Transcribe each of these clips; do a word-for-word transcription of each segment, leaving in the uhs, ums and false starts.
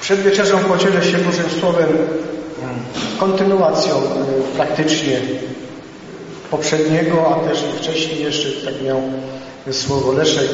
Przed wieczerzą podzielę się Bożym Słowem kontynuacją praktycznie poprzedniego, a też wcześniej jeszcze tak miał słowo Leszek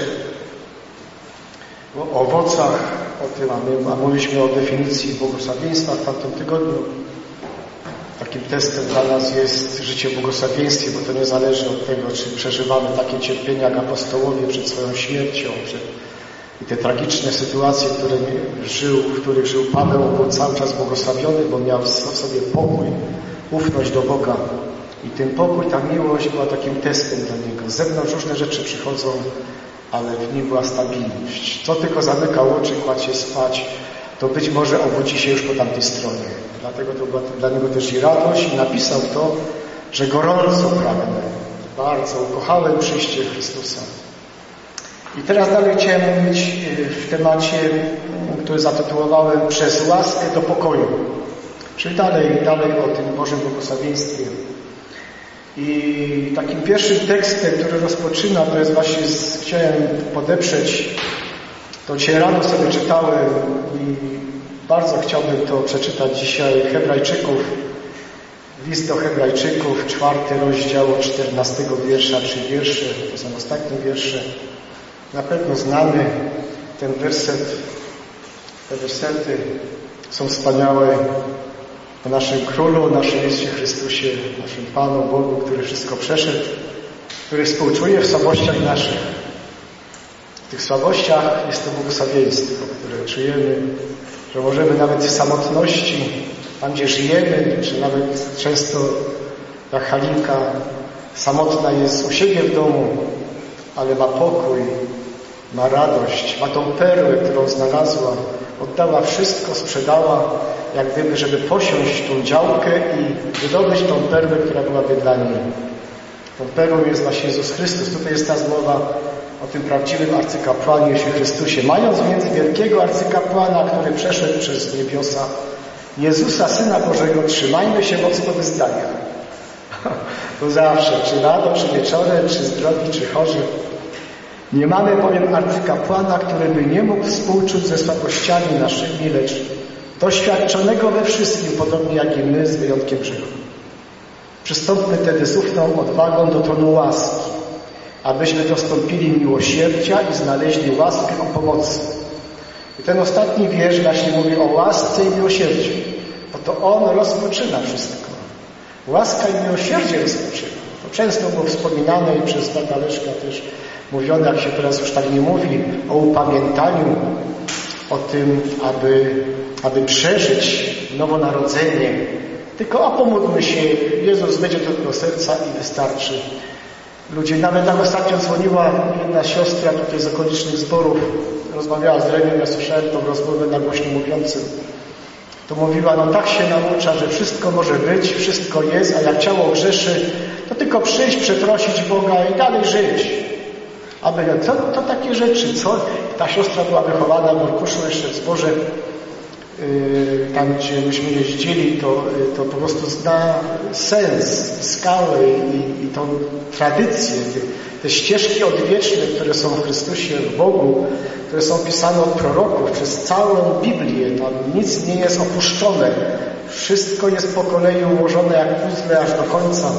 o owocach, o tym, a, my, a mówiliśmy o definicji błogosławieństwa w tamtym tygodniu. Takim testem dla nas jest życie w błogosławieństwie, bo to nie zależy od tego, czy przeżywamy takie cierpienia jak apostołowie przed swoją śmiercią, przed i te tragiczne sytuacje, które żył, w których żył Paweł, był cały czas błogosławiony, bo miał w sobie pokój, ufność do Boga. I ten pokój, ta miłość była takim testem dla niego. Z zewnątrz różne rzeczy przychodzą, ale w nim była stabilność. Co tylko zamykał oczy, kładł się spać, to być może obudzi się już po tamtej stronie. Dlatego to była dla niego też i radość i napisał to, że gorąco pragnę, bardzo ukochałem przyjście Chrystusa. I teraz dalej chciałem mówić w temacie, który zatytułowałem Przez łaskę do pokoju. Czyli dalej, dalej o tym Bożym błogosławieństwie. I takim pierwszym tekstem, który rozpoczyna, to jest właśnie, z, chciałem podeprzeć, to dzisiaj rano sobie czytałem i bardzo chciałbym to przeczytać dzisiaj, Hebrajczyków, list do Hebrajczyków, czwarty rozdział, czternastego wiersza, trzy wiersze, to są ostatnie wiersze. Na pewno znamy ten werset, te wersety są wspaniałe o naszym Królu, o naszym Jezusie Chrystusie, naszym Panu, Bogu, który wszystko przeszedł, który współczuje w słabościach naszych. W tych słabościach jest to błogosławieństwo, które czujemy, że możemy nawet w samotności, tam gdzie żyjemy, czy nawet często jak Halinka samotna jest u siebie w domu, ale ma pokój, ma radość, ma tą perłę, którą znalazła, oddała wszystko, sprzedała, jak gdyby, żeby posiąść tą działkę i wydobyć tą perłę, która byłaby dla niej. Tą perłą jest właśnie Jezus Chrystus. Tutaj jest ta mowa o tym prawdziwym arcykapłanie Jezusie Chrystusie. Mając więc wielkiego arcykapłana, który przeszedł przez niebiosa, Jezusa, Syna Bożego, trzymajmy się mocno wyznania. To zawsze, czy rano, czy wieczorem, czy zdrowi, czy chorzy. Nie mamy bowiem arcykapłana, który by nie mógł współczuć ze słabościami naszymi, lecz doświadczonego we wszystkim, podobnie jak i my, z wyjątkiem grzechu. Przystąpmy tedy z ufną odwagą do tronu łaski, abyśmy dostąpili miłosierdzia i znaleźli łaskę ku pomocy. I ten ostatni wiersz właśnie mówi o łasce i miłosierdziu, bo to On rozpoczyna wszystko. Łaska i miłosierdzie rozpoczyna. To często było wspominane i przez Pana Leszka też mówione, jak się teraz już tak nie mówi, o upamiętaniu, o tym, aby, aby przeżyć nowonarodzenie. Tylko a pomódlmy się, Jezus wejdzie do tego serca i wystarczy. Ludzie, nawet tak ostatnio dzwoniła jedna siostra tutaj z okolicznych zborów, rozmawiała z Reniem, ja słyszałem tą rozmowę na głośno mówiącym. To mówiła, no tak się naucza, że wszystko może być, wszystko jest, a jak ciało grzeszy, to tylko przyjść, przeprosić Boga i dalej żyć. A my, to, to takie rzeczy, co? Ta siostra była wychowana w Orkuszu jeszcze w zborze, yy, tam gdzie myśmy jeździli, to, yy, to po prostu zna sens, skałę i, i tą tradycję, te, te ścieżki odwieczne, które są w Chrystusie, w Bogu, które są pisane od proroków przez całą Biblię. Tam nic nie jest opuszczone. Wszystko jest po kolei ułożone jak puzzle aż do końca.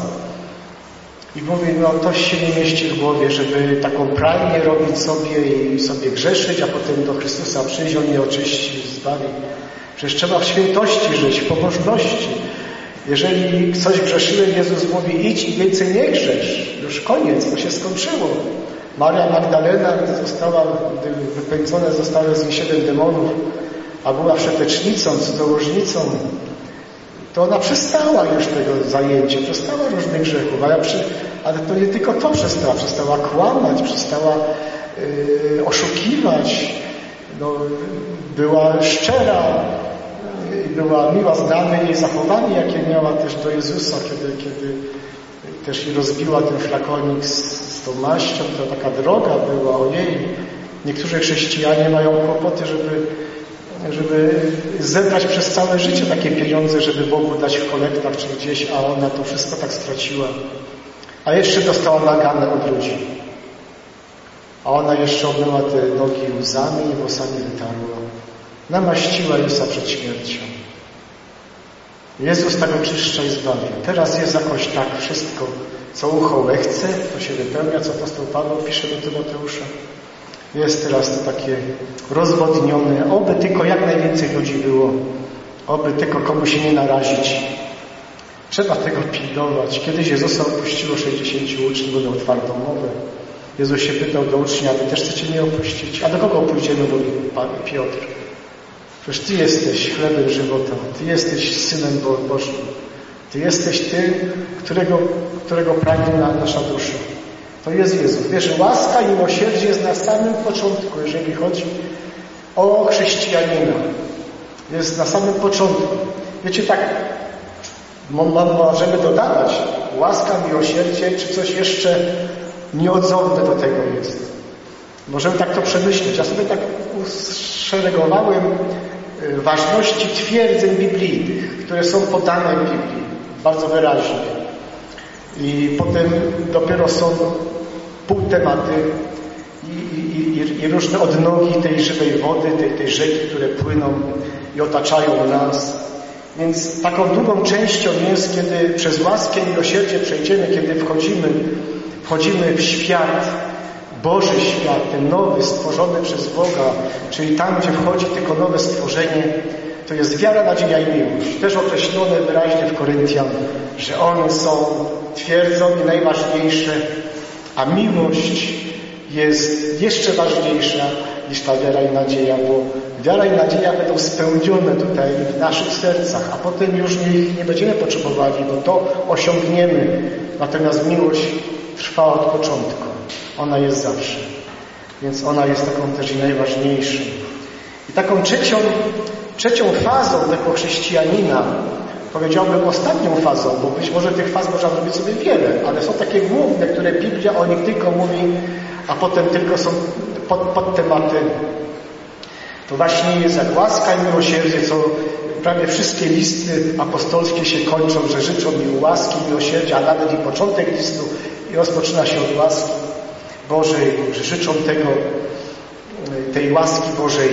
I mówi, no to się nie mieści w głowie, żeby taką pralnię robić sobie i sobie grzeszyć, a potem do Chrystusa przyjść, On mnie oczyści, zbawi. Przecież trzeba w świętości żyć, w pobożności. Jeżeli coś grzeszyłem, Jezus mówi, idź i więcej nie grzesz. Już koniec, bo się skończyło. Maria Magdalena została, gdy wypędzone zostały z niej siedem demonów, a była wszetecznicą, cudzołożnicą, to ona przestała już tego zajęcia, przestała różnych grzechów, ale, przy, ale to nie tylko to przestała, przestała kłamać, przestała yy, oszukiwać, no, była szczera, yy, była miła, znamy jej zachowanie, jakie miała też do Jezusa, kiedy, kiedy też i rozbiła ten flakonik z, z tą maścią, to taka droga była, ojej. Niektórzy chrześcijanie mają kłopoty, żeby żeby zebrać przez całe życie takie pieniądze, żeby Bogu dać w kolektach czy gdzieś, a ona to wszystko tak straciła. A jeszcze dostała naganę od ludzi. A ona jeszcze obmyła te nogi łzami i włosami wytarła. namaściła Jezusa przed śmiercią. Jezus tak oczyszcza i zbawia. Teraz jest jakoś tak wszystko, co ucho chce, to się wypełnia, co apostoł Paweł pisze do Tymoteusza. Jest teraz to takie rozwodnione. Oby tylko jak najwięcej ludzi było. Oby tylko komuś się nie narazić. Trzeba tego pilnować. Kiedyś Jezusa opuściło sześćdziesięciu uczniów, bo miał twardą mowę. Jezus się pytał do ucznia, wy też chcecie mnie opuścić? A do kogo pójdziemy, mówi Pan Piotr? Przecież Ty jesteś chlebem żywota. Ty jesteś Synem Bożym. Ty jesteś tym, którego, którego pragnie nasza dusza. To jest Jezus. Wiesz, łaska i miłosierdzie jest na samym początku, jeżeli chodzi o chrześcijanina. Jest na samym początku. Wiecie, tak możemy dodawać łaska, miłosierdzie, czy coś jeszcze nieodzowne do tego jest. Możemy tak to przemyśleć. Ja sobie tak uszeregowałem ważności twierdzeń biblijnych, które są podane w Biblii bardzo wyraźnie. I potem dopiero są półtematy i, i, i różne odnogi tej żywej wody, tej, tej rzeki, które płyną i otaczają nas. Więc taką drugą częścią jest, kiedy przez łaskę i miłosierdzie przejdziemy, kiedy wchodzimy, wchodzimy w świat, Boży świat, ten nowy, stworzony przez Boga, czyli tam, gdzie wchodzi tylko nowe stworzenie, to jest wiara, nadzieja i miłość. Też określone wyraźnie w Koryntian, że one są twierdzą i najważniejsze, a miłość jest jeszcze ważniejsza niż ta wiara i nadzieja, bo wiara i nadzieja będą spełnione tutaj w naszych sercach, a potem już ich nie będziemy potrzebowali, bo to osiągniemy. Natomiast miłość trwa od początku. Ona jest zawsze. Więc ona jest taką też i najważniejszą. I taką trzecią, trzecią fazą tego chrześcijanina, powiedziałbym ostatnią fazą, bo być może tych faz można zrobić sobie wiele, ale są takie główne, które Biblia o nich tylko mówi, a potem tylko są pod, pod tematy. To właśnie jest jak łaska i miłosierdzie, co prawie wszystkie listy apostolskie się kończą, że życzą mi łaski, miłosierdzia, a nawet i początek listu i rozpoczyna się od łaski Bożej, że życzą tego, tej łaski Bożej.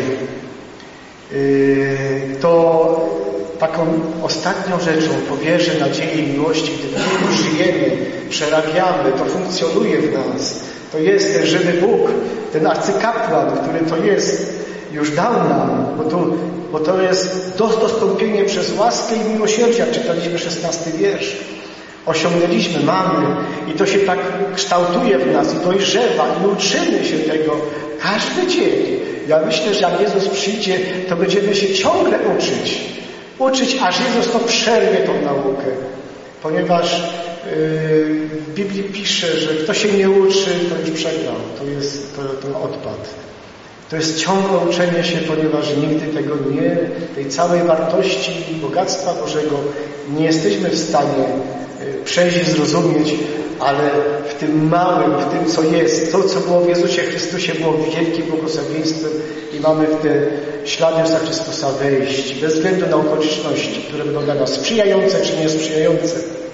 To taką ostatnią rzeczą po wierze, nadziei i miłości, gdy w nim żyjemy, przerabiamy, to funkcjonuje w nas. To jest ten żywy Bóg, ten arcykapłan, który to jest, już dał nam, bo to, bo to jest dostąpienie przez łaskę i miłosierdzie, jak czytaliśmy szesnasty wiersz. Osiągnęliśmy, mamy i to się tak kształtuje w nas i dojrzewa i uczymy się tego każdy dzień. Ja myślę, że jak Jezus przyjdzie, to będziemy się ciągle uczyć. Uczyć, aż Jezus to przerwie tą naukę. Ponieważ yy, w Biblii pisze, że kto się nie uczy, to już przegrał. To jest to, to odpad. To jest ciągłe uczenie się, ponieważ nigdy tego nie, tej całej wartości i bogactwa Bożego nie jesteśmy w stanie przejść i zrozumieć, ale w tym małym, w tym co jest, to co było w Jezusie Chrystusie było wielkim błogosławieństwem i mamy w te ślady Jezusa Chrystusa wejść, bez względu na okoliczności, które będą dla nas sprzyjające czy niesprzyjające.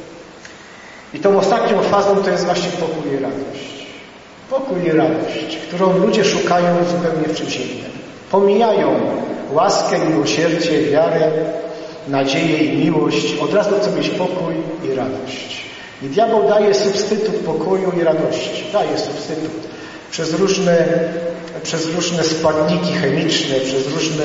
I tą ostatnią fazą to jest właśnie pokój i radość. Pokój i radość, którą ludzie szukają zupełnie w czymś innym. Pomijają łaskę, miłosierdzie, wiarę, nadzieję i miłość. Od razu chcą mieć pokój i radość. I diabeł daje substytut pokoju i radości. Daje substytut. Przez różne, przez różne składniki chemiczne, przez różne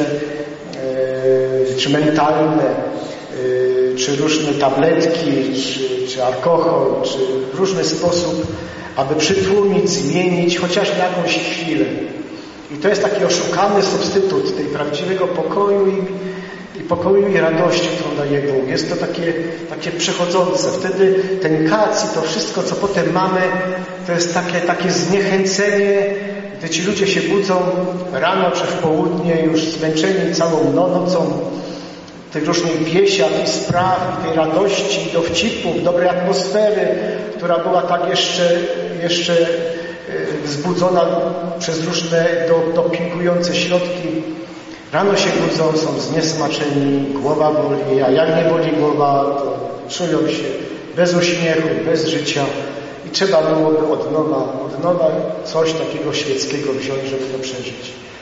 e, czy mentalne, e, czy różne tabletki, czy, czy alkohol, czy w różny sposób, aby przytłumić, zmienić, chociaż na jakąś chwilę. I to jest taki oszukany substytut tej prawdziwego pokoju i, i pokoju i radości, którą daje Bóg. Jest to takie, takie przechodzące. Wtedy ten kac i to wszystko, co potem mamy, to jest takie, takie zniechęcenie, gdy ci ludzie się budzą rano czy w południe, już zmęczeni całą nocą, tych różnych biesiad i spraw, i tej radości, dowcipów, dobrej atmosfery, która była tak jeszcze, jeszcze wzbudzona przez różne do, dopingujące środki. Rano się budzą, są zniesmaczeni, głowa boli, a jak nie boli głowa, to czują się bez uśmiechu, bez życia i trzeba byłoby od nowa, od nowa coś takiego świeckiego wziąć, żeby to przeżyć.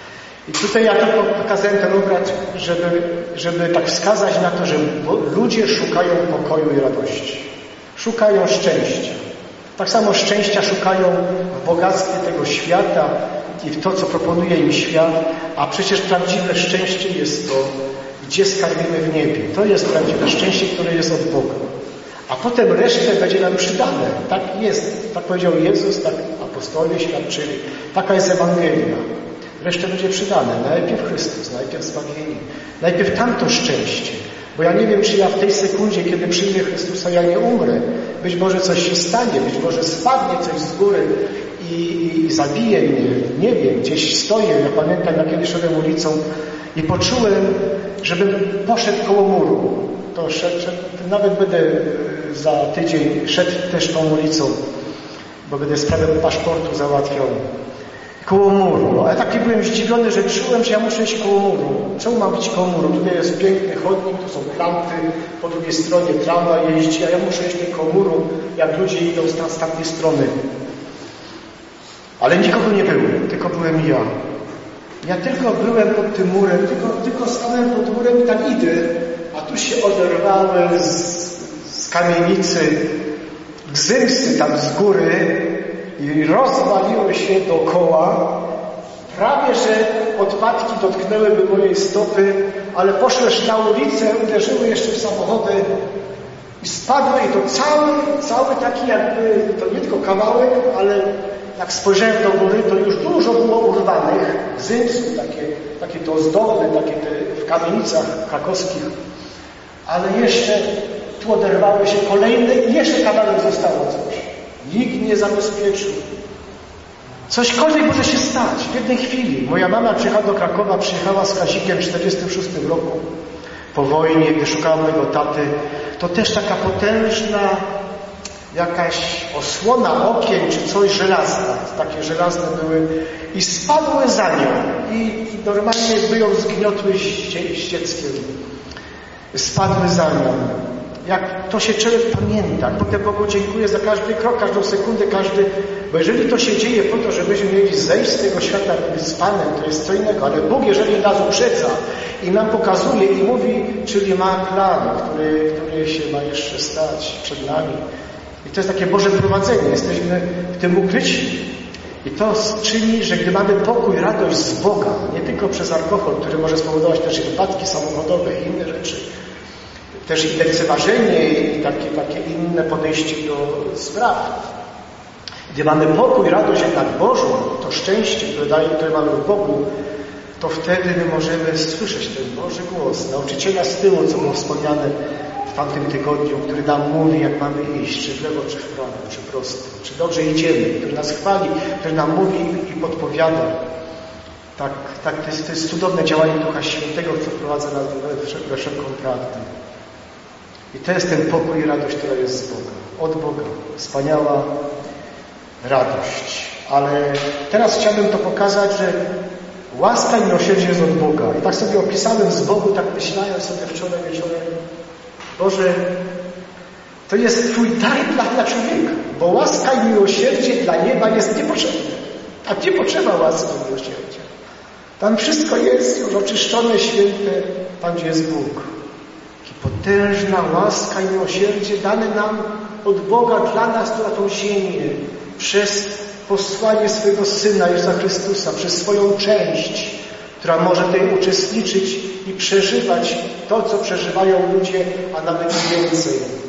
I tutaj ja to pokazałem ten obraz, żeby, żeby tak wskazać na to, że ludzie szukają pokoju i radości. Szukają szczęścia. Tak samo szczęścia szukają w bogactwie tego świata i w to, co proponuje im świat, a przecież prawdziwe szczęście jest to, gdzie skarbimy w niebie. To jest prawdziwe szczęście, które jest od Boga. A potem resztę będzie nam przydane. Tak jest. Tak powiedział Jezus, tak apostołowie świadczyli. Taka jest Ewangelia. Resztę będzie przydane. Najpierw Chrystus, najpierw zbawienie. Najpierw tamto szczęście. Bo ja nie wiem, czy ja w tej sekundzie, kiedy przyjmę Chrystusa, ja nie umrę. Być może coś się stanie, być może spadnie coś z góry i, i, i zabije mnie. Nie wiem, gdzieś stoję. Ja pamiętam, jak kiedyś szedłem ulicą i poczułem, żebym poszedł koło muru. To szedł, szedł, nawet będę za tydzień szedł też tą ulicą, bo będę sprawę paszportu załatwiał. Koło muru. Ale taki byłem zdziwiony, że czułem, że ja muszę iść koło muru. Czemu mam być koło muru? Tutaj jest piękny chodnik, tu są lampy, po drugiej stronie tramwaj jeździ, a ja muszę iść koło muru, jak ludzie idą z, z tamtej strony. Ale nikogo nie było, tylko byłem ja. Ja tylko byłem pod tym murem, tylko, tylko stałem pod murem i tak idę, a tu się oderwały z, z kamienicy gzymsy tam z góry i rozwaliły się dookoła. Prawie, że odpadki dotknęłyby mojej stopy, ale poszłeś na ulicę, uderzyły jeszcze w samochody i spadły i to cały, cały taki jakby, to nie tylko kawałek, ale jak spojrzałem do góry, to już dużo było urwanych gzymsów, takie, takie to ozdobne, takie te w kamienicach krakowskich, ale jeszcze tu oderwały się kolejne i jeszcze kawałek zostało coś. Nikt nie zabezpieczył. Cośkolwiek może się stać w jednej chwili. Moja mama przyjechała do Krakowa, przyjechała z Kazikiem w czterdziestym szóstym roku po wojnie, gdy szukała mojego taty. To też taka potężna jakaś osłona okien czy coś żelazna. Takie żelazne były i spadły za nią i normalnie by ją zgniotły z dzieckiem. Spadły za nią. Jak to się człowiek pamięta. Potem Bogu dziękuję za każdy krok, każdą sekundę, każdy... Bo jeżeli to się dzieje po to, żebyśmy mieli zejść z tego świata z Panem, to jest co innego. Ale Bóg, jeżeli nas uprzedza i nam pokazuje i mówi, czyli ma plan, który, który się ma jeszcze stać przed nami. I to jest takie Boże prowadzenie. Jesteśmy w tym ukryci. I to czyni, że gdy mamy pokój, radość z Boga, nie tylko przez alkohol, który może spowodować też wypadki samochodowe i inne rzeczy, też i lekceważenie i takie, takie inne podejście do spraw. Gdy mamy pokój, radość jednak Bożą, to szczęście, które, daje, które mamy w Bogu, to wtedy my możemy słyszeć ten Boży głos, nauczyciela z tyłu, co było wspomniane w tamtym tygodniu, który nam mówi, jak mamy iść, czy w lewo, czy w prawo, czy prosto, czy dobrze idziemy, który nas chwali, który nam mówi i podpowiada. Tak, tak to, jest, to jest cudowne działanie Ducha Świętego, co wprowadza nas we wszelką prawdę. I to jest ten pokój i radość, która jest z Boga. Od Boga. Wspaniała radość. Ale teraz chciałbym to pokazać, że łaska i miłosierdzie jest od Boga. I tak sobie opisałem z Bogu, tak myślałem sobie wczoraj wieczorem, Boże, to jest Twój dar dla, dla człowieka, bo łaska i miłosierdzie dla nieba jest niepotrzebne. A nie potrzeba łaski i miłosierdzia. Tam wszystko jest już oczyszczone, święte, tam gdzie jest Bóg. Potężna łaska i miłosierdzie dane nam od Boga dla nas tu na tą ziemię przez posłanie swojego Syna Jezusa Chrystusa, przez swoją część, która może tutaj uczestniczyć i przeżywać to, co przeżywają ludzie, a nawet więcej.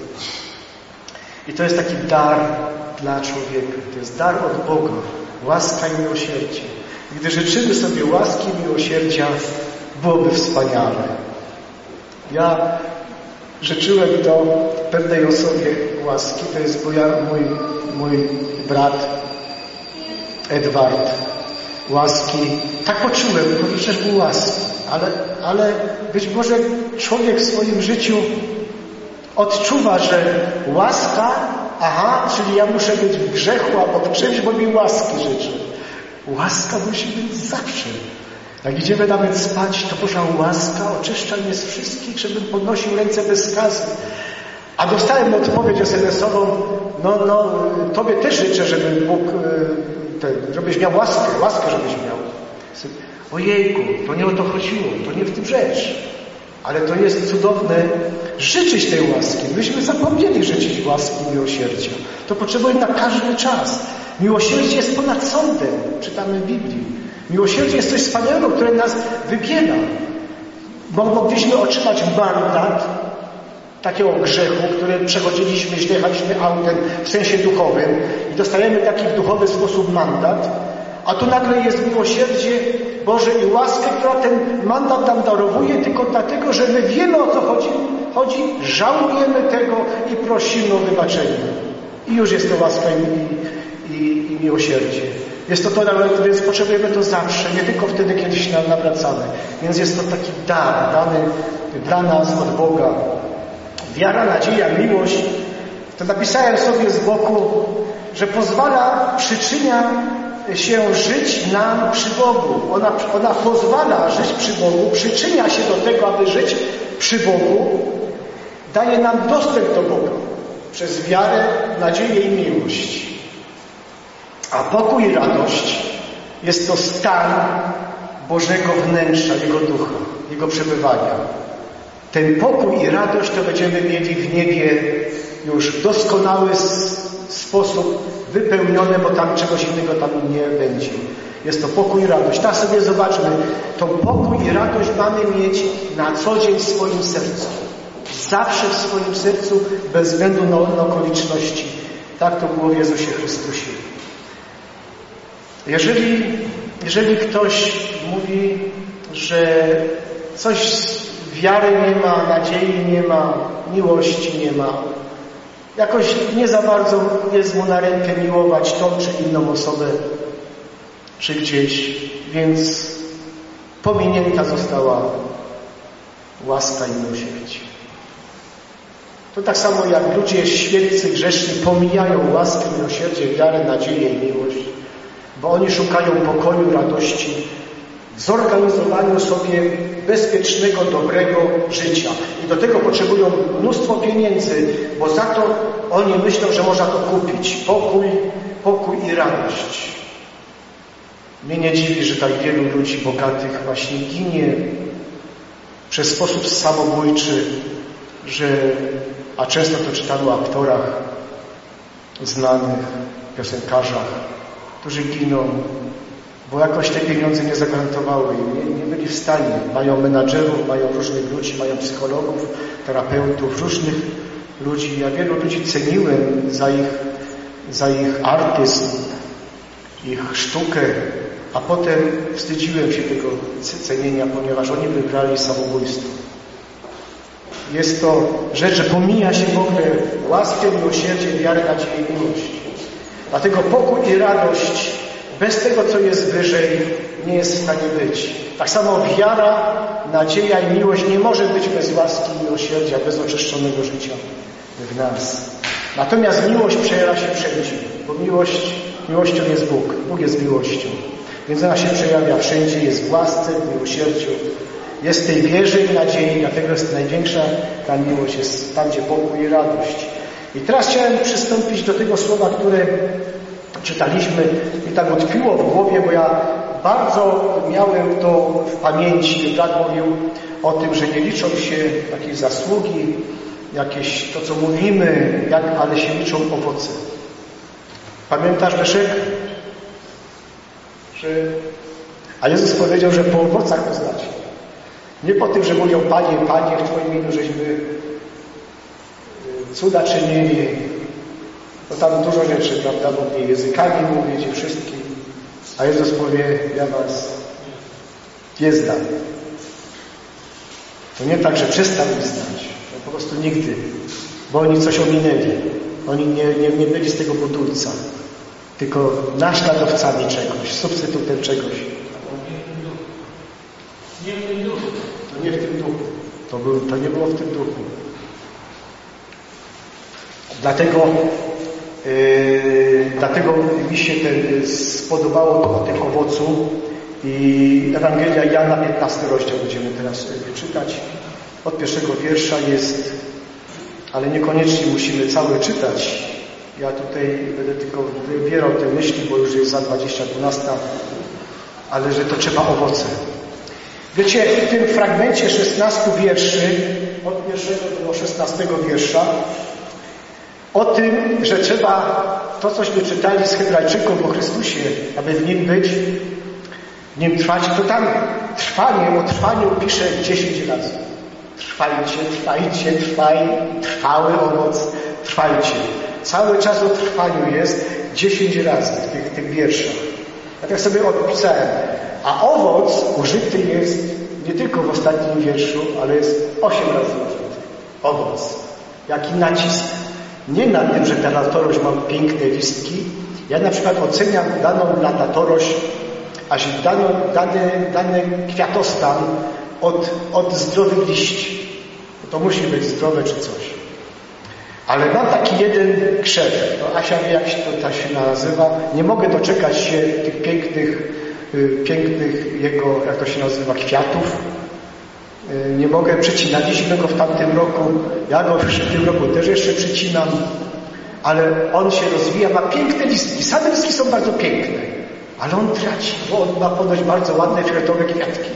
I to jest taki dar dla człowieka. To jest dar od Boga. Łaska i miłosierdzie. I gdy życzymy sobie łaski i miłosierdzia, byłoby wspaniale. Ja życzyłem do pewnej osobie łaski. To jest moja, mój, mój brat Edward. Łaski. Tak poczułem, bo przecież był łaski. Ale, ale być może człowiek w swoim życiu odczuwa, że łaska, aha, czyli ja muszę być w grzechu albo w czymś, bo mi łaski życzy. Łaska musi być zawsze. Jak idziemy nawet spać, to Boża łaska oczyszcza mnie z wszystkich, żebym podnosił ręce bez skazy. A dostałem odpowiedź es em esową, no, no, Tobie też życzę, żeby Bóg, ten, żebyś miał łaskę, łaskę żebyś miał. Ojejku, to nie o to chodziło, to nie w tym rzecz. Ale to jest cudowne życzyć tej łaski. Myśmy zapomnieli życzyć łaski i miłosierdzia. To potrzebujemy na każdy czas. Miłosierdzie jest ponad sądem, czytamy w Biblii. Miłosierdzie jest coś wspaniałego, które nas wybiera. Bo mogliśmy otrzymać mandat takiego grzechu, który przechodziliśmy, źle jechaliśmy autem w sensie duchowym i dostajemy taki w duchowy sposób mandat, a tu nagle jest miłosierdzie Boże i łaskę, która ten mandat nam darowuje tylko dlatego, że my wiemy, o co chodzi, chodzi żałujemy tego i prosimy o wybaczenie. I już jest to łaska i, i, i miłosierdzie. Jest to to, więc potrzebujemy to zawsze, nie tylko wtedy, kiedy się nam nawracamy. Więc jest to taki dar dany dla nas od Boga. Wiara, nadzieja, miłość. To napisałem sobie z boku, że pozwala, przyczynia się żyć nam przy Bogu. Ona, ona pozwala żyć przy Bogu, przyczynia się do tego, aby żyć przy Bogu. Daje nam dostęp do Boga przez wiarę, nadzieję i miłość. A pokój i radość jest to stan Bożego wnętrza, Jego ducha, Jego przebywania. Ten pokój i radość to będziemy mieli w niebie już w doskonały sposób wypełnione, bo tam czegoś innego tam nie będzie. Jest to pokój i radość. Tak sobie zobaczmy, to pokój i radość mamy mieć na co dzień w swoim sercu. Zawsze w swoim sercu, bez względu na, na okoliczności. Tak to było w Jezusie Chrystusie. Jeżeli, jeżeli ktoś mówi, że coś wiary nie ma, nadziei nie ma, miłości nie ma, jakoś nie za bardzo jest mu na rękę miłować tą czy inną osobę, czy gdzieś, więc pominięta została łaska i miłosierdzie. To tak samo jak ludzie świeccy, grzeszni pomijają łaskę, miłosierdzie, wiarę, nadzieję i miłość, bo oni szukają pokoju, radości, w zorganizowaniu sobie bezpiecznego, dobrego życia. I do tego potrzebują mnóstwo pieniędzy, bo za to oni myślą, że można to kupić. Pokój, pokój i radość. Mnie nie dziwi, że tak wielu ludzi bogatych właśnie ginie przez sposób samobójczy, że, a często to czytano o aktorach znanych, piosenkarzach, którzy giną, bo jakoś te pieniądze nie zagwarantowały im, nie, nie byli w stanie. Mają menadżerów, mają różnych ludzi, mają psychologów, terapeutów, różnych ludzi. Ja wielu ludzi ceniłem za ich, za ich artyzm, ich sztukę, a potem wstydziłem się tego cenienia, ponieważ oni wybrali samobójstwo. Jest to rzecz, że pomija się w ogóle łaskę, miłosierdzie, wiarę, nadzieję i miłość. Dlatego pokój i radość bez tego, co jest wyżej, nie jest w stanie być. Tak samo wiara, nadzieja i miłość nie może być bez łaski i miłosierdzia, bez oczyszczonego życia w nas. Natomiast miłość przejawia się wszędzie, bo miłość, miłością jest Bóg. Bóg jest miłością. Więc ona się przejawia wszędzie, jest w łasce, w miłosierdziu. Jest w tej wierze i nadziei, dlatego jest największa ta miłość, jest tam, gdzie pokój i radość. I teraz chciałem przystąpić do tego słowa, które czytaliśmy i tak utkwiło w głowie, bo ja bardzo miałem to w pamięci. Brat mówił o tym, że nie liczą się jakieś zasługi, jakieś to, co mówimy, jak, ale się liczą owoce. Pamiętasz, Leszek? Że... A Jezus powiedział, że po owocach poznacie. Nie po tym, że mówią, Panie, Panie, w Twoim imieniu żeśmy cuda czynili. No tam dużo rzeczy, prawda, mówię, językami mówicie wszystkim. A Jezus powie, ja was nie znam. To nie tak, że przestał ich znać. To po prostu nigdy. Bo oni coś ominęli. Oni nie, nie, nie byli z tego budulca. Tylko naśladowcami czegoś, substytutem czegoś. Nie w tym duchu. To nie w tym duchu. To, był, to nie było w tym duchu. Dlatego Yy, dlatego mi się ten, spodobało to o tym owocu i Ewangelia Jana, piętnasty rozdział będziemy teraz czytać. Od pierwszego wiersza jest, ale niekoniecznie musimy cały czytać. Ja tutaj będę tylko wybierał te myśli, bo już jest za dwadzieścia dwunasta. ale że to trzeba owoce. Wiecie, w tym fragmencie szesnastu wierszy, od pierwszego do szesnastego wiersza, o tym, że trzeba to, cośmy czytali z Hebrajczyków o Chrystusie, aby w Nim być, w Nim trwać, to tam trwanie, o trwaniu pisze dziesięć razy. Trwajcie, trwajcie, trwaj, trwały owoc, trwajcie. Cały czas o trwaniu jest dziesięć razy w tych, tych wierszach. Ja tak sobie odpisałem. A owoc użyty jest nie tylko w ostatnim wierszu, ale jest osiem razy użyty. Owoc. Jaki nacisk. Nie na tym, że ta latorość ma piękne listki. Ja na przykład oceniam daną latorość, aż dany, dany, dany kwiatostan od, od zdrowych liści. To musi być zdrowe czy coś. Ale mam taki jeden krzew. No Asia wie, jak się to ta się nazywa. Nie mogę doczekać się tych pięknych, y, pięknych jego, jak to się nazywa, kwiatów. Y, nie mogę, przycinaliśmy go w tamtym roku. Ja go w tym roku też jeszcze przycinam. Ale on się rozwija, ma piękne listki. Same listki są bardzo piękne. Ale on traci, bo on ma ponoć bardzo ładne fioletowe kwiatki.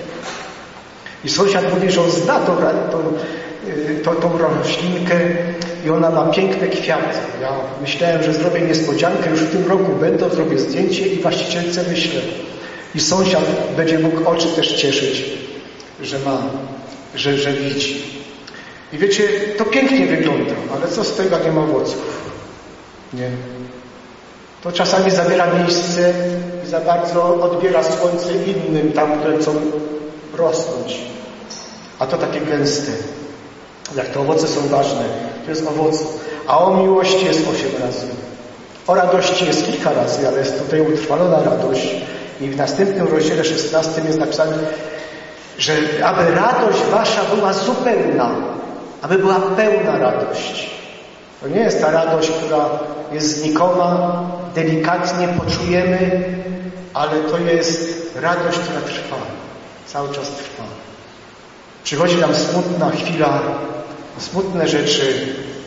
I sąsiad mówi, że on zna tą, tą, tą, tą roślinkę i ona ma piękne kwiaty. Ja myślałem, że zrobię niespodziankę, już w tym roku będę, zrobię zdjęcie i właścicielce wyślę. I sąsiad będzie mógł oczy też cieszyć, że ma, że, że widzi. I wiecie, to pięknie wygląda, ale co z tego, nie ma owoców? Nie. To czasami zabiera miejsce i za bardzo odbiera słońce innym, tam, które chcą rosnąć. A to takie gęste. Jak te owoce są ważne, to jest owoc. A o miłości jest osiem razy. O radości jest kilka razy, ale jest tutaj utrwalona radość. I w następnym rozdziale szesnastym jest napisane, że aby radość wasza była zupełna, aby była pełna radość. To nie jest ta radość, która jest znikoma, delikatnie poczujemy, ale to jest radość, która trwa. Cały czas trwa. Przychodzi nam smutna chwila, smutne rzeczy,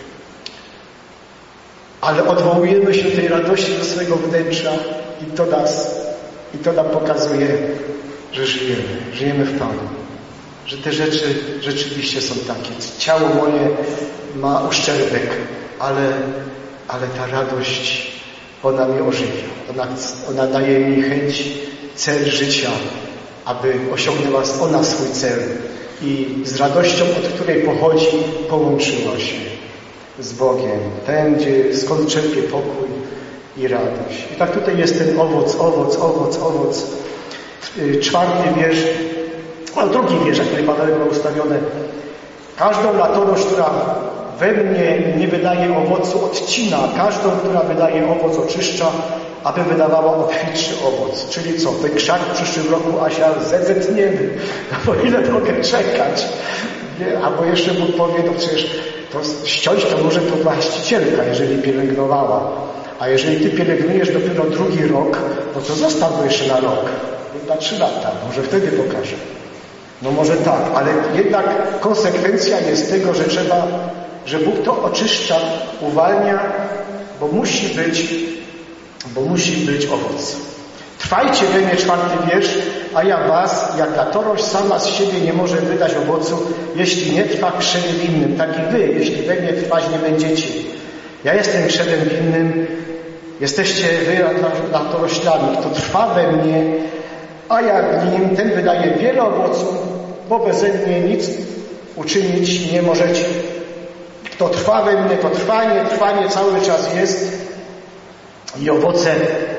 ale odwołujemy się do tej radości do swojego wnętrza i to nas, i to nam pokazuje, że żyjemy, żyjemy w Panu. Że te rzeczy rzeczywiście są takie. Ciało moje ma uszczerbek, ale, ale ta radość, ona mnie ożywia. Ona, ona daje mi chęć, cel życia, aby osiągnęła ona swój cel. I z radością, od której pochodzi, połączyła się z Bogiem. Ten, gdzie, skąd czerpie pokój i radość. I tak tutaj jest ten owoc, owoc, owoc, owoc. Czwarty wiersz, a drugi wiersz, jak tutaj Paweł ma ustawione. Każdą latorość, która we mnie nie wydaje owocu, odcina. Każdą, która wydaje owoc, oczyszcza, aby wydawała obfitszy owoc. Czyli co? Ten krzak w przyszłym roku, Asia, zezetniemy. No bo ile mogę czekać? Nie? Albo jeszcze Bóg powie, no przecież to ściąć to może to właścicielka, jeżeli pielęgnowała. A jeżeli ty pielęgnujesz dopiero drugi rok, no to zostaw go jeszcze na rok. Na trzy lata. Może wtedy pokaże. No może tak, ale jednak konsekwencja jest tego, że trzeba, że Bóg to oczyszcza, uwalnia, bo musi być bo musi być owoc. Trwajcie we mnie, czwarty wiersz, a ja was, jak latorość sama z siebie nie może wydać owocu, jeśli nie trwa krzewie winnym, tak i wy, jeśli we mnie trwać nie będziecie. Ja jestem krzewem winnym, jesteście wy latoroślami. Kto trwa we mnie, a ja w nim, ten wydaje wiele owoców, bo beze mnie nic uczynić nie możecie. Kto trwa we mnie, to trwanie, trwanie cały czas jest. I owoce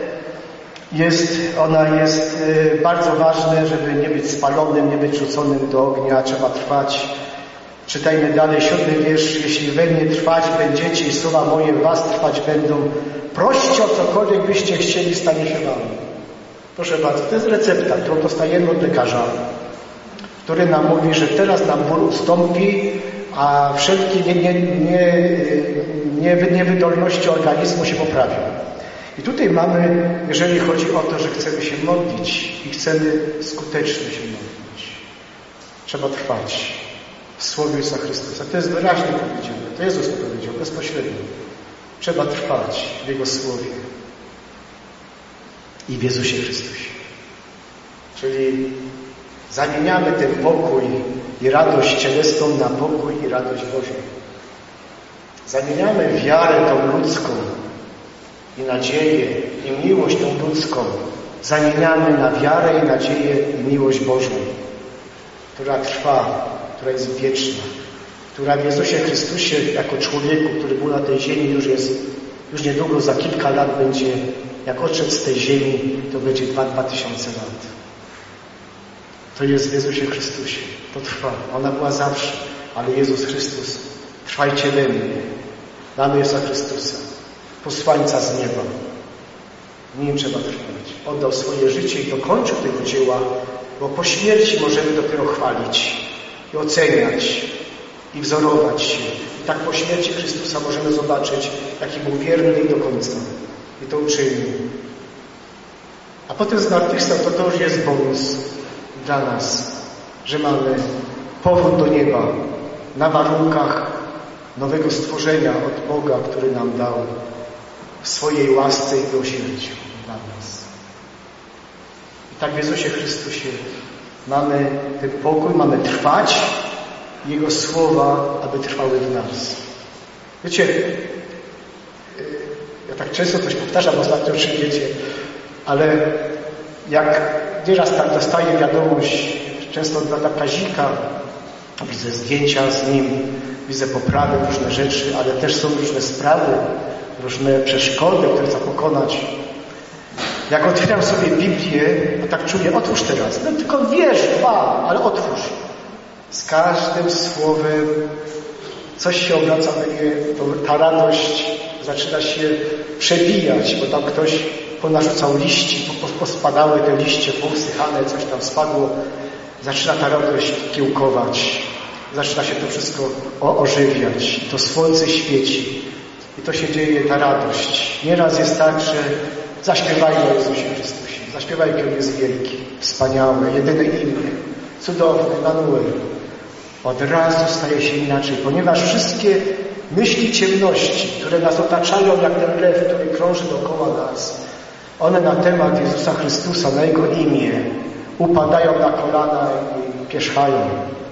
jest, ona jest y, bardzo ważne, żeby nie być spalonym, nie być rzuconym do ognia, trzeba trwać. Czytajmy dalej, siódmy wiersz. Jeśli we mnie trwać będziecie i słowa moje w was trwać będą, proście o cokolwiek byście chcieli, stanie się wam. Proszę bardzo, to jest recepta, którą dostajemy od lekarza, który nam mówi, że teraz nam ból ustąpi, a wszelkie nie, nie, nie, nie, niewydolności organizmu się poprawią. I tutaj mamy, jeżeli chodzi o to, że chcemy się modlić i chcemy skutecznie się modlić, trzeba trwać w Słowie Jezusa Chrystusa. To jest wyraźnie powiedziane. To Jezus powiedział bezpośrednio. Trzeba trwać w Jego Słowie i w Jezusie Chrystusie. Czyli zamieniamy ten pokój i radość cielesną na pokój i radość Bożą. Zamieniamy wiarę tą ludzką i nadzieję i miłość tą ludzką. Zamieniamy na wiarę i nadzieję i miłość Bożą, która trwa, która jest wieczna, która w Jezusie Chrystusie jako człowieku, który był na tej ziemi, już jest, już niedługo, za kilka lat będzie, jak odszedł z tej ziemi, to będzie dwa, dwa tysiące lat. To jest w Jezusie Chrystusie. To trwa. Ona była zawsze. Ale Jezus Chrystus, trwajcie we mnie. Mamy Jezusa Chrystusa, posłańca z nieba. Nim trzeba trwać. Oddał swoje życie i dokończył tego dzieła, bo po śmierci możemy dopiero chwalić i oceniać i wzorować się. I tak po śmierci Chrystusa możemy zobaczyć, jaki był wierny i do końca. I to uczynił. A potem zmartwychwstał, to to już jest bonus dla nas, że mamy powrót do nieba na warunkach nowego stworzenia od Boga, który nam dał w swojej łasce i miłosierdziu dla nas. I tak w Jezusie Chrystusie mamy ten pokój, mamy trwać Jego słowa, aby trwały w nas. Wiecie, ja tak często coś powtarzam ostatnio, czy wiecie, ale jak nieraz tak dostaję wiadomość, często od brata Kazika, widzę zdjęcia z nim, widzę poprawy, różne rzeczy, ale też są różne sprawy, różne przeszkody, które trzeba pokonać. Jak otwieram sobie Biblię, a tak czuję, otwórz teraz, no tylko wierz, dwa, ale otwórz. Z każdym słowem coś się obraca we mnie, ta radość zaczyna się przebijać, bo tam ktoś ponarzucał liści, pospadały te liście, pousychane, coś tam spadło. Zaczyna ta radość kiełkować. Zaczyna się to wszystko ożywiać. I to słońce świeci. I to się dzieje, ta radość. Nieraz jest tak, że zaśpiewajmy o Jezusie Chrystusie. Zaśpiewajmy, On jest wielki, wspaniały, jedyne imię, cudowny, Emanuel. Od razu staje się inaczej, ponieważ wszystkie myśli ciemności, które nas otaczają jak ten lew, który krąży dookoła nas, one na temat Jezusa Chrystusa, na Jego imię upadają na kolana i pierzchają.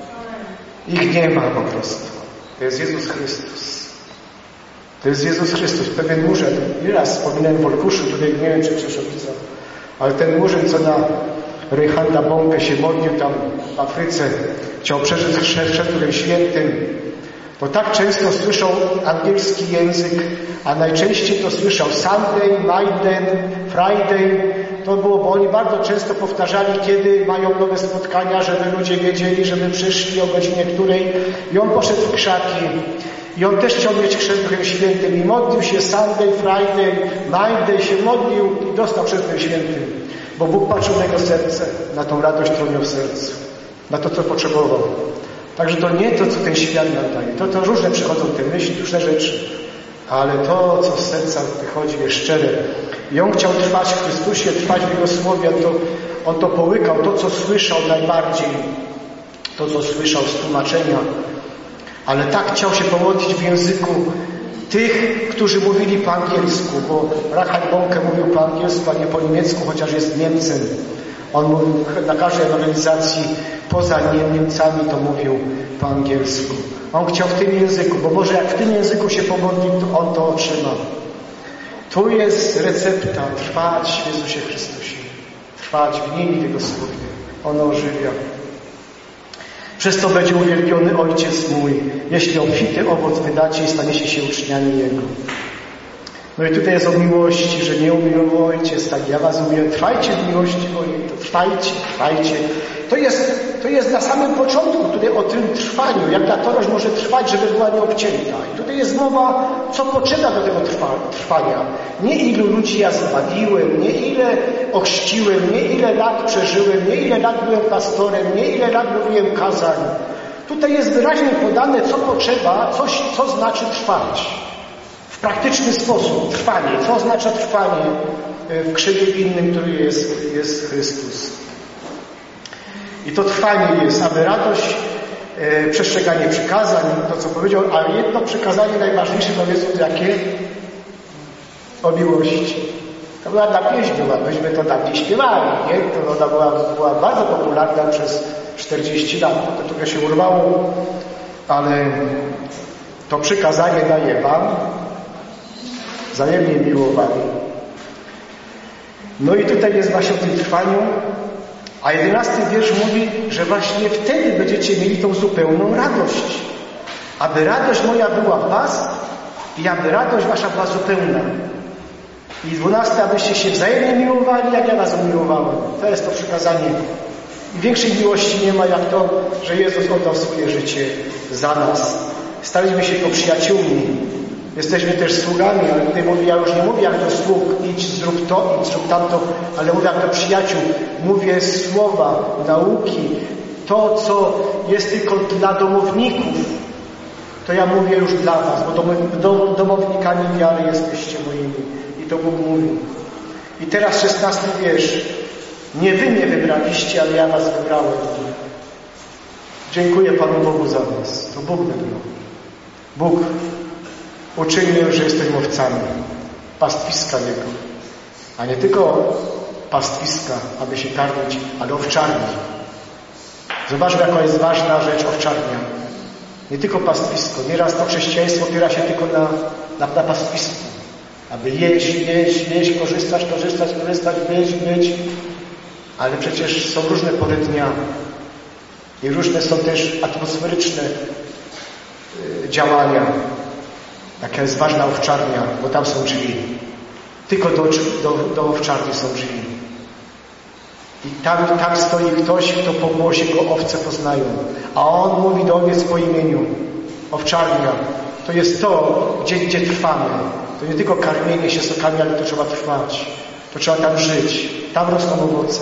Ich nie ma po prostu. To jest Jezus Chrystus. To jest Jezus Chrystus. Pewien murzyn, nieraz wspominałem w Olkuszu, tutaj nie wiem, czy przeszedł, ale ten murzyn, co na Rejhanda Bąkę się modlił tam w Afryce, chciał przeżyć chrzest przed Królem Świętym, bo tak często słyszał angielski język, a najczęściej to słyszał Sunday, Maiden, Friday. To było, bo oni bardzo często powtarzali, kiedy mają nowe spotkania, żeby ludzie wiedzieli, żeby przyszli o godzinie której. I on poszedł w krzaki. I on też chciał mieć chrzest Duchem Świętym. I modlił się Sunday, Friday, Maiden, się modlił i dostał chrzest Duchem Świętym. Bo Bóg patrzył na jego serce, na tą radość, którą miał w sercu, na to, co potrzebował. Także to nie to, co ten świat nam daje. To, to różne przychodzą te myśli, różne rzeczy. Ale to, co z serca wychodzi, jest szczere. I on chciał trwać w Chrystusie, trwać w Jego Słowie. On to, on to połykał, to, co słyszał najbardziej. To, co słyszał z tłumaczenia. Ale tak chciał się pomodlić w języku tych, którzy mówili po angielsku, bo Reinhard Bonnke mówił po angielsku, a nie po niemiecku, chociaż jest Niemcem. On mówił na każdej ewangelizacji poza Niemcami, to mówił po angielsku. On chciał w tym języku, bo może jak w tym języku się pomodli, to on to otrzyma. Tu jest recepta, trwać w Jezusie Chrystusie. Trwać w Nim i Jego Słowie. Ono ożywia. Przez to będzie uwielbiony Ojciec mój, jeśli obfity owoc wydacie i staniecie się uczniami Jego. No i tutaj jest o miłości, że nie umiłował Ojciec, tak ja was mówię, trwajcie w miłości mojej, to trwajcie, trwajcie. To jest, to jest na samym początku, tutaj o tym trwaniu, jak ta torość może trwać, żeby była nieobcięta. I tutaj jest mowa, co potrzeba do tego trwa, trwania. Nie ilu ludzi ja zbawiłem, nie ile ochrzciłem, nie ile lat przeżyłem, nie ile lat byłem pastorem, nie ile lat mówiłem kazań. Tutaj jest wyraźnie podane, co potrzeba, coś, co znaczy trwać. W praktyczny sposób, trwanie. Co oznacza trwanie w krzewie winnym, który jest, jest Chrystus. I to trwanie jest, aby radość, e, przestrzeganie przykazań, to co powiedział, ale jedno przykazanie najważniejsze to jest jakie? O miłości. To była ta pieśń, była, myśmy to tam nie śpiewali, nie? To ona była, była bardzo popularna przez czterdzieści lat. Potem trochę się urwało, ale to przykazanie daję wam, wzajemnie miłowani. No i tutaj jest właśnie o tym trwaniu, a jedenasty wiersz mówi, że właśnie wtedy będziecie mieli tą zupełną radość. Aby radość moja była w was i aby radość wasza była zupełna. I dwunasty, abyście się wzajemnie miłowali, jak ja was umiłowałem. To jest to przykazanie. I większej miłości nie ma jak to, że Jezus oddał swoje życie za nas. Staliśmy się Jego przyjaciółmi. Jesteśmy też sługami, ale tutaj mówię, ja już nie mówię jak do sług, idź, zrób to, idź, zrób tamto, ale mówię jak do przyjaciół. Mówię słowa, nauki, to, co jest tylko dla domowników, to ja mówię już dla was, bo dom, domownikami wiary jesteście moimi. I to Bóg mówi. I teraz szesnasty wiersz. Nie wy mnie wybraliście, ale ja was wybrałem. Dziękuję Panu Bogu za was. To Bóg wybrał. Bóg uczynił, że jesteśmy owcami. Pastwiska Jego. A nie tylko pastwiska, aby się karmić, ale owczarni. Zobaczmy, jaka jest ważna rzecz owczarnia. Nie tylko pastwisko. Nieraz to chrześcijaństwo opiera się tylko na, na, na pastwisku. Aby jeść, jeść, jeść, korzystać, korzystać, korzystać, być, być. Ale przecież są różne pory dnia. I różne są też atmosferyczne y, działania. Jaka jest ważna owczarnia, bo tam są drzwi. Tylko do, do, do owczarni są drzwi. I tam, tam stoi ktoś, kto po głosie go owce poznają. A on mówi do owiec po imieniu. Owczarnia. To jest to, gdzie, gdzie trwamy. To nie tylko karmienie się sokami, ale to trzeba trwać. To trzeba tam żyć. Tam rosną owoce.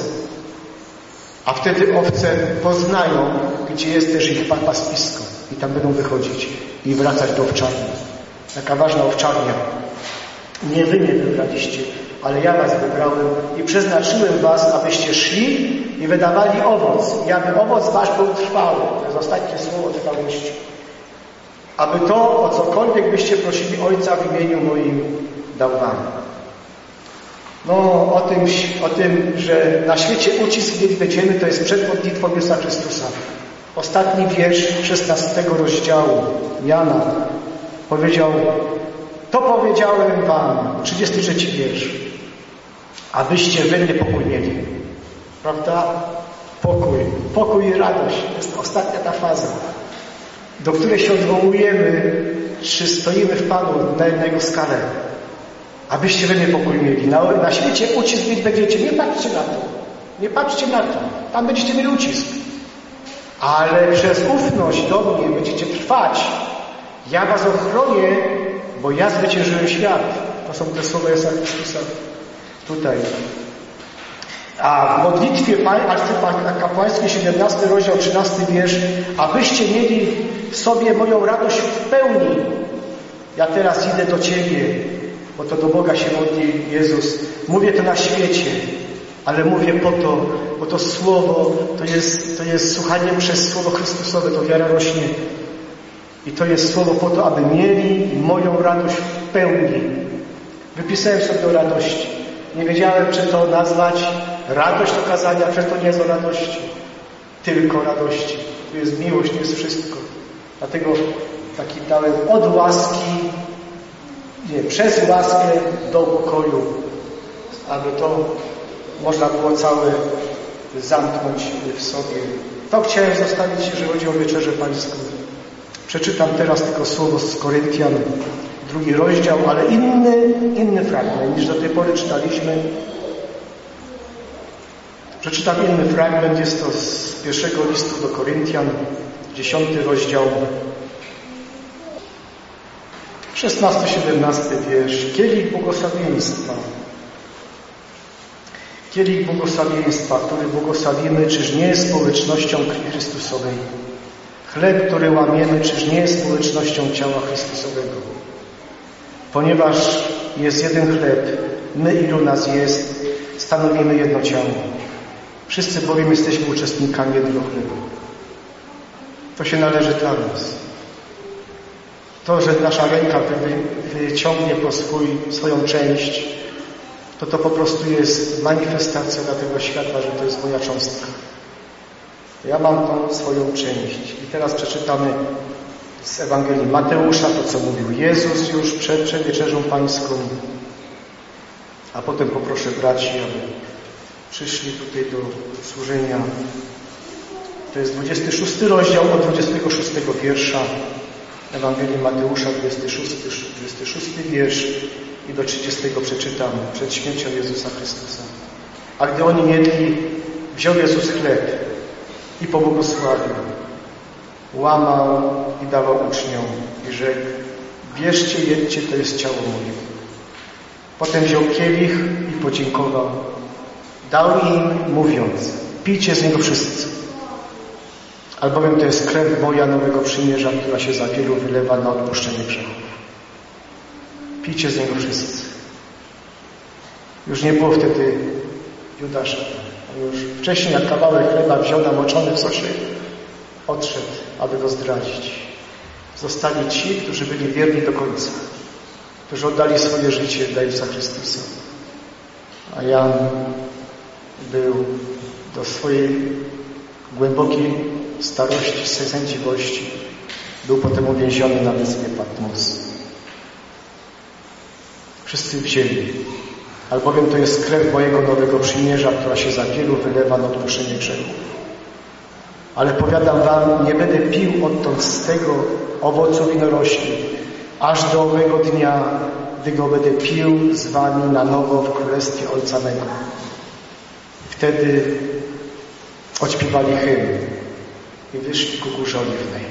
A wtedy owce poznają, gdzie jest też ich pastwisko. I tam będą wychodzić i wracać do owczarni. Taka ważna owczarnia. Nie wy mnie wybraliście, ale ja was wybrałem i przeznaczyłem was, abyście szli i wydawali owoc. I aby owoc wasz był trwały. To jest ostatnie słowo trwałości. Aby to, o cokolwiek byście prosili Ojca w imieniu moim, dał wam. No, o tym, o tym, że na świecie ucisk mieć będziemy, to jest przed modlitwą Jezusa Chrystusa. Ostatni wiersz szesnastego rozdziału Jana powiedział: to powiedziałem wam, trzydziesty trzeci wiersz, abyście we mnie pokój mieli. Prawda? Pokój. Pokój i radość. To jest ostatnia ta faza, do której się odwołujemy, czy stoimy w Panu na, na Jego skalę. Abyście we mnie pokój mieli. Na, na świecie ucisk mieć będziecie. Nie patrzcie na to. Nie patrzcie na to. Tam będziecie mieli ucisk. Ale przez ufność do mnie będziecie trwać. Ja was ochronię, bo ja zwyciężyłem świat. To są te słowa Jezusa Chrystusa tutaj. A w modlitwie kapłańskiej, siedemnasty rozdział, trzynasty wiersz, abyście mieli w sobie moją radość w pełni. Ja teraz idę do Ciebie, bo to do Boga się modli Jezus. Mówię to na świecie, ale mówię po to, bo to słowo, to jest, to jest słuchanie przez słowo Chrystusowe, to wiara rośnie. I to jest słowo po to, aby mieli moją radość w pełni. Wypisałem sobie o radości. Nie wiedziałem, czy to nazwać radość okazania, czy to nie jest o radości. Tylko radości. To jest miłość, to jest wszystko. Dlatego taki dałem od łaski, nie, przez łaskę do pokoju, aby to można było całe zamknąć w sobie. To chciałem zostawić, jeżeli chodzi o Wieczerzę Pańską. Przeczytam teraz tylko słowo z Koryntian, drugi rozdział, ale inny, inny fragment niż do tej pory czytaliśmy. Przeczytam inny fragment, jest to z pierwszego listu do Koryntian, dziesiąty rozdział, szesnasty siedemnasty wiersz. Kielich błogosławieństwa. Kielich błogosławieństwa, który błogosławimy, czyż nie jest społecznością krwi Chrystusowej? Chleb, który łamiemy, czyż nie jest społecznością ciała Chrystusowego? Ponieważ jest jeden chleb, my ilu nas jest, stanowimy jedno ciało. Wszyscy bowiem jesteśmy uczestnikami jednego chlebu. To się należy dla nas. To, że nasza ręka wyciągnie po swój, swoją część, to to po prostu jest manifestacja dla tego światła, że to jest moja cząstka. Ja mam tą swoją część. I teraz przeczytamy z Ewangelii Mateusza to, co mówił Jezus już przed, przed Wieczerzą Pańską. A potem poproszę braci, aby przyszli tutaj do służenia. To jest dwudziesty szósty rozdział od dwudziestego szóstego wiersza Ewangelii Mateusza, dwudziesty szósty, dwudziesty szósty wiersz i do trzydziestego przeczytam przed śmiercią Jezusa Chrystusa. A gdy oni jedli, wziął Jezus chleb i pobłogosławił, łamał i dawał uczniom i rzekł: bierzcie, jedźcie, to jest ciało moje. Potem wziął kielich i podziękował. Dał im, mówiąc: pijcie z niego wszyscy, albowiem to jest krew moja nowego przymierza, która się za wielu wylewa na odpuszczenie grzechów. Pijcie z niego wszyscy. Już nie było wtedy Judasza. On już wcześniej, jak kawałek chleba wziął namoczony w sosie, odszedł, aby go zdradzić. Zostali ci, którzy byli wierni do końca, którzy oddali swoje życie dla Jezusa Chrystusa. A Jan był do swojej głębokiej starości, sędziwości. Był potem uwięziony na wyspie Patmos. Wszyscy wzięli, albowiem to jest krew mojego nowego przymierza, która się za wielu wylewa na odpuszczenie grzechów. Ale powiadam wam, nie będę pił odtąd z tego owocu winorośli, aż do owego dnia, gdy go będę pił z wami na nowo w królestwie Ojca mego. Wtedy odśpiewali hymn i wyszli ku Górze Oliwnej.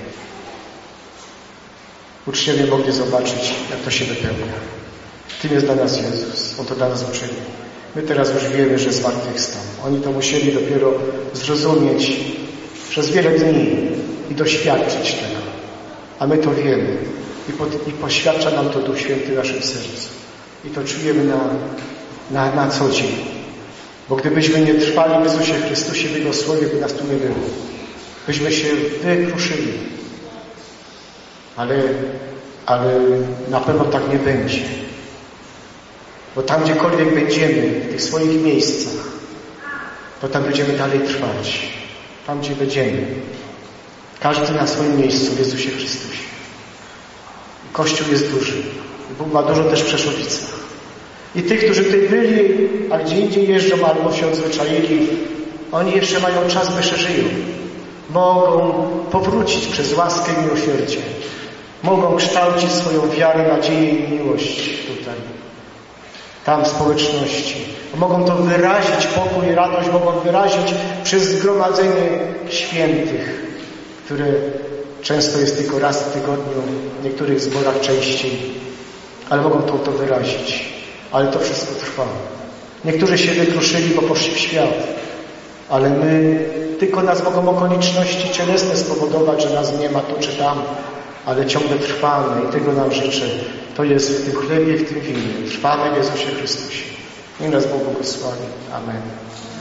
Uczniowie mogli zobaczyć, jak to się wypełnia. Tym jest dla nas Jezus. On to dla nas uczynił. My teraz już wiemy, że zmartwychwstał. Oni to musieli dopiero zrozumieć przez wiele dni i doświadczyć tego. A my to wiemy. I, pod, i poświadcza nam to Duch Święty w naszym sercu. I to czujemy na, na, na co dzień. Bo gdybyśmy nie trwali w Jezusie Chrystusie, w Jego Słowie, by nas tu nie było. Byśmy się wykruszyli. Ale, ale na pewno tak nie będzie. Bo tam, gdziekolwiek będziemy, w tych swoich miejscach, to tam będziemy dalej trwać. Tam, gdzie będziemy. Każdy na swoim miejscu w Jezusie Chrystusie. Kościół jest duży. Bóg ma dużo też w Przeszowicach. I tych, którzy tutaj byli, a gdzie indziej jeżdżą albo się odzwyczaili, oni jeszcze mają czas, by się żyją. Mogą powrócić przez łaskę i miłosierdzie. Mogą kształcić swoją wiarę, nadzieję i miłość tutaj. Tam w społeczności. Mogą to wyrazić, pokój i radość mogą wyrazić przez zgromadzenie świętych, które często jest tylko raz w tygodniu, w niektórych zborach częściej, ale mogą to, to wyrazić. Ale to wszystko trwa. Niektórzy się wykruszyli, bo poszli w świat, ale my, tylko nas mogą okoliczności cielesne spowodować, że nas nie ma tu czy tam, ale ciągle trwamy i tego nam życzę. To jest w tym chlebie, w tym winie. Trwamy w Jezusie Chrystusie. Niech nas Bóg błogosławi. Amen.